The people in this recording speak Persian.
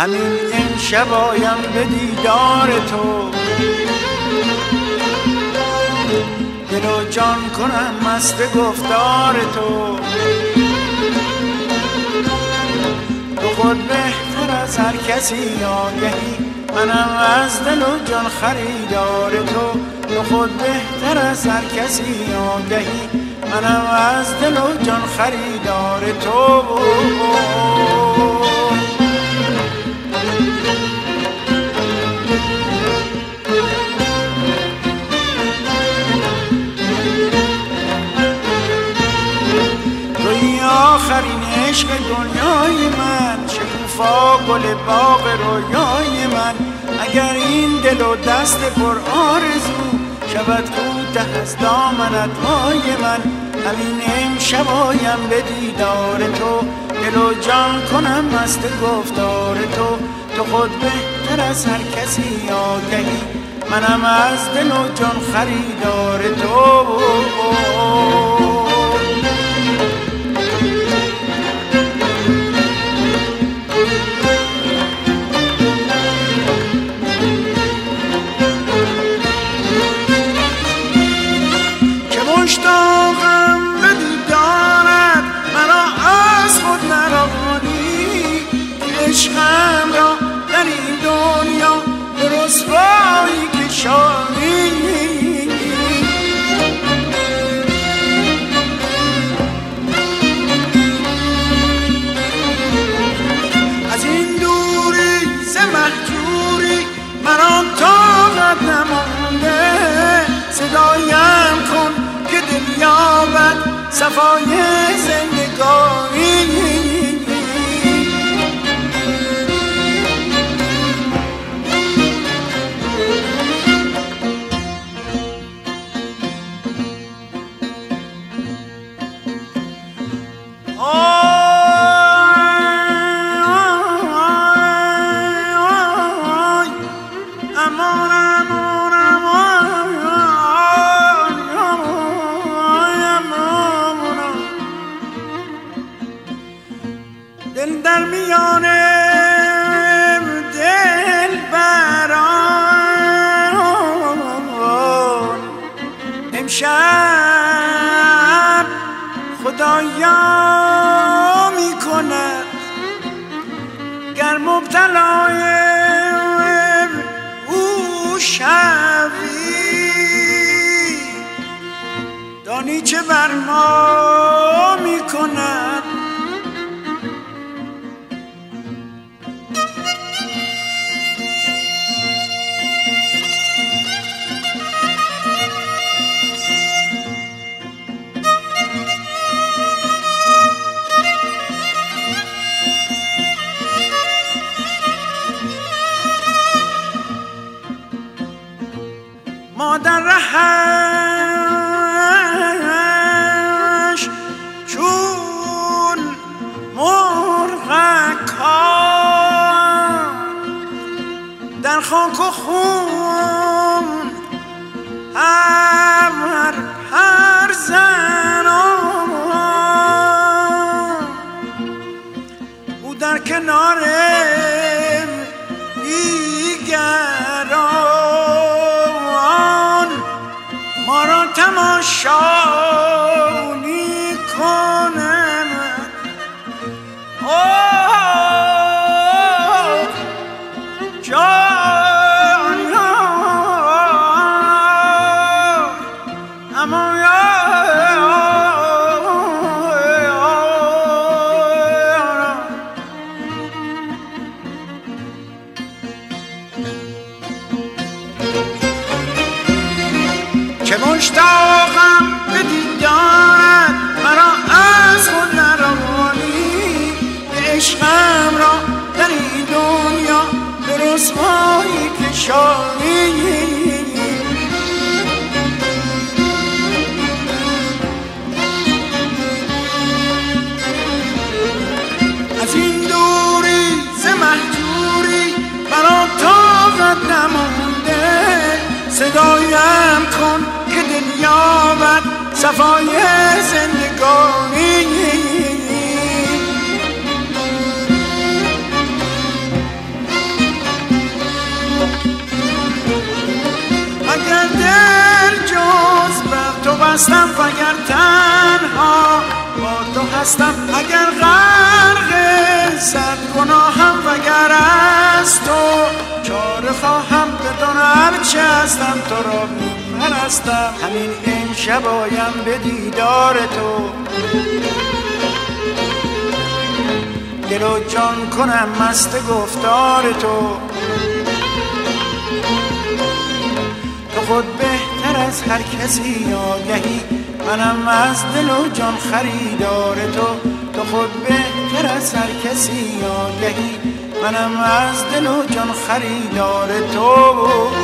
همین امشب آیم به دیدار تو، دل و جان کنم مست گفتار تو. تو خود بهتر از هر کسی آگهی، منم از دل و جان خریدار تو. تو خود بهتر از هر کسی آگهی، منم از دل و جان خریدار تو. توی آخرین عشق دنیای من، شکوفا گل باغ رویای من. اگر این دل و دست پر آرزو شود کوته از دامنت وای من، همین امشب آیم به دیدار تو، دل و جان کنم مست گفتار تو. تو خود بهتر از هر کسی آگهی، منم از دل و جان خریدار تو. مشتاقم به دیدارت، مرا از خود نرانی، عشقم را در این دنیا به رسوایی کشانی. از این دوری ز مهجوری مرا طاقت نمانده، صدایم کن که دل یابد صفای زندگانی. دل در میان دل بران امشب خدایا می کند، گر مبتلای او شوی دانی چه بر ما می کند. ما در رهش چون هستم وگر تنها، با تو هستم اگر غرق صد گناهم وگر از تو چاره خواهم بدون هرچه هستم تو را میپرستم. همین امشب آیم به دیدار تو، دل و جان کنم مست گفتار تو. تو خود بهتر از هر کسی آگهی، منم از دل و جان خریدار تو. تو خود بهتر از هر کسی آگهی، منم از دل و جان خریدار تو.